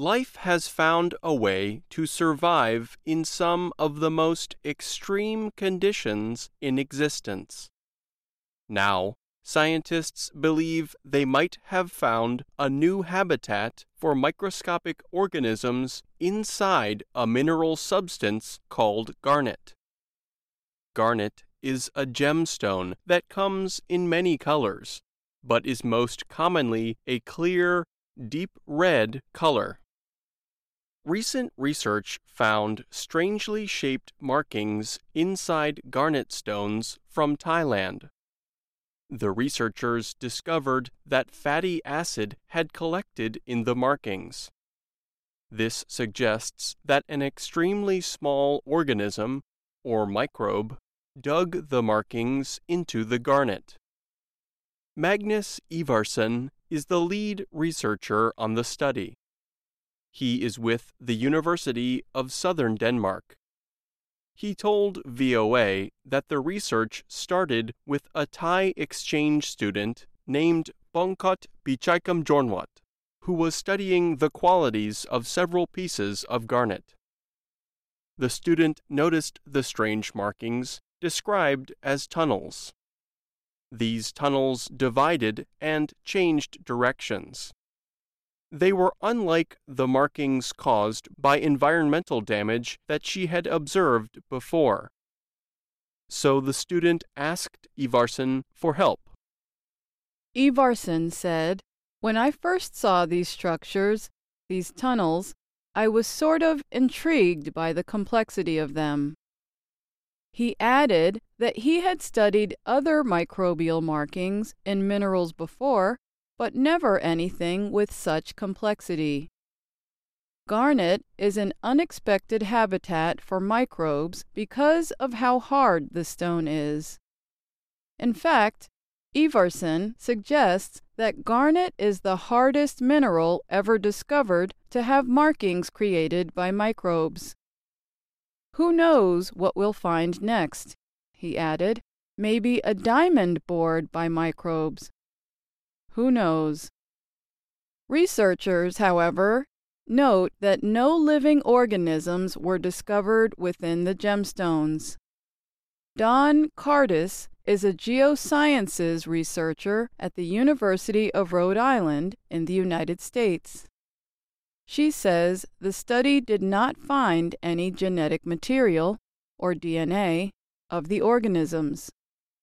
life has found a way to survive in some of the most extreme conditions in existence. Now, scientists believe they might have found a new habitat for microscopic organisms inside a mineral substance called garnet. Garnet is a gemstone that comes in many colors, but is most commonly a clear, deep red color. Recent research found strangely shaped markings inside garnet stones from Thailand. The researchers discovered that fatty acid had collected in the markings. This suggests that an extremely small organism, or microbe, dug the markings into the garnet. Magnus Ivarsson is the lead researcher on the study. He is with the University of Southern Denmark. He told VOA that the research started with a Thai exchange student named Bongkot Pichaikam Jornwat, who was studying the qualities of several pieces of garnet. The student noticed the strange markings described as tunnels. These tunnels divided and changed directions. They were unlike the markings caused by environmental damage that she had observed before. So the student asked Ivarsson for help. Ivarsson said, "When I first saw these structures, these tunnels, I was sort of intrigued by the complexity of them." He added that he had studied other microbial markings in minerals before, but never anything with such complexity. Garnet is an unexpected habitat for microbes because of how hard the stone is. In fact, Ivarsson suggests that garnet is the hardest mineral ever discovered to have markings created by microbes. "Who knows what we'll find next?" he added. "Maybe a diamond bored by microbes. Who knows?" Researchers, however, note that no living organisms were discovered within the gemstones. Dawn Cardis is a geosciences researcher at the University of Rhode Island in the United States. She says the study did not find any genetic material, or DNA, of the organisms.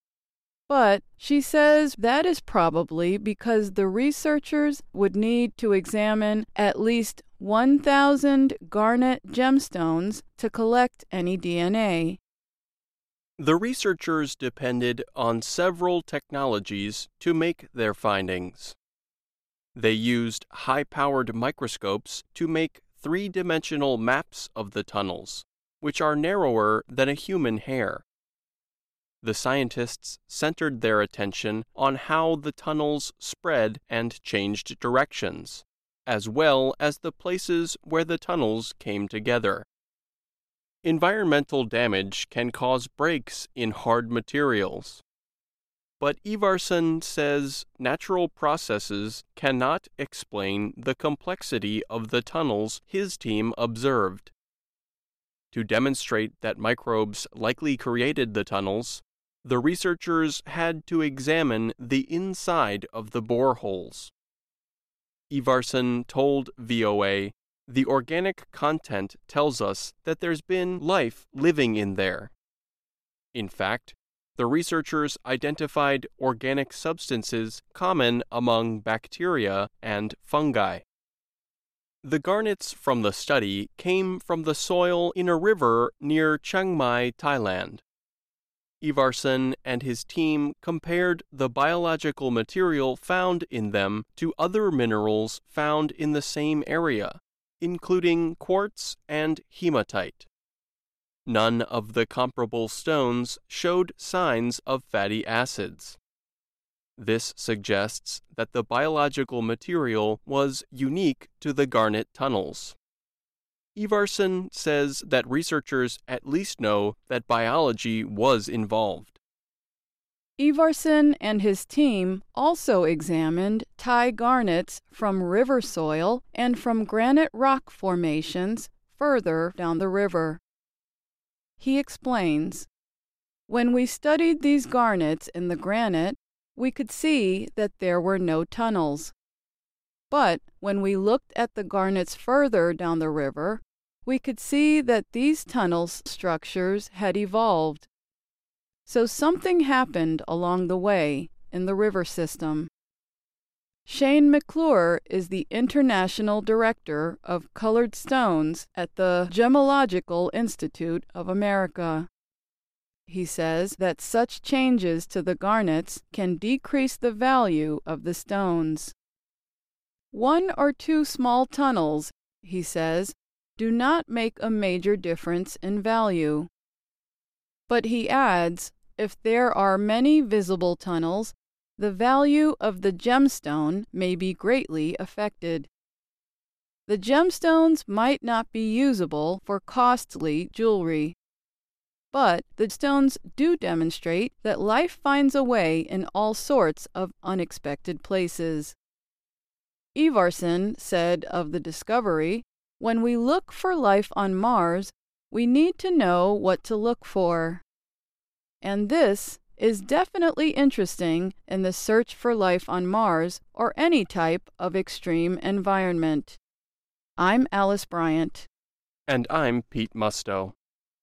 But she says that is probably because the researchers would need to examine at least 1,000 garnet gemstones to collect any DNA. The researchers depended on several technologies to make their findings. They used high-powered microscopes to make three-dimensional maps of the tunnels, which are narrower than a human hair. The scientists centered their attention on how the tunnels spread and changed directions, as well as the places where the tunnels came together. Environmental damage can cause breaks in hard materials. But Ivarsson says natural processes cannot explain the complexity of the tunnels his team observed. To demonstrate that microbes likely created the tunnels, the researchers had to examine the inside of the boreholes. Ivarsson told VOA, "The organic content tells us that there's been life living in there." In fact, the researchers identified organic substances common among bacteria and fungi. The garnets from the study came from the soil in a river near Chiang Mai, Thailand. Ivarsson and his team compared the biological material found in them to other minerals found in the same area, including quartz and hematite. None of the comparable stones showed signs of fatty acids. This suggests that the biological material was unique to the garnet tunnels. Ivarsson says that researchers at least know that biology was involved. Ivarson and his team also examined Thai garnets from river soil and from granite rock formations further down the river. He explains, "When we studied these garnets in the granite, we could see that there were no tunnels. But when we looked at the garnets further down the river, we could see that these tunnel structures had evolved. So something happened along the way in the river system." Shane McClure is the International Director of Colored Stones at the Gemological Institute of America. He says that such changes to the garnets can decrease the value of the stones. One or two small tunnels, he says, do not make a major difference in value. But he adds, if there are many visible tunnels, the value of the gemstone may be greatly affected. The gemstones might not be usable for costly jewelry, but the stones do demonstrate that life finds a way in all sorts of unexpected places. Ivarson said of the discovery, "When we look for life on Mars, we need to know what to look for." And this is definitely interesting in the search for life on Mars or any type of extreme environment. I'm Alice Bryant. And I'm Pete Musto.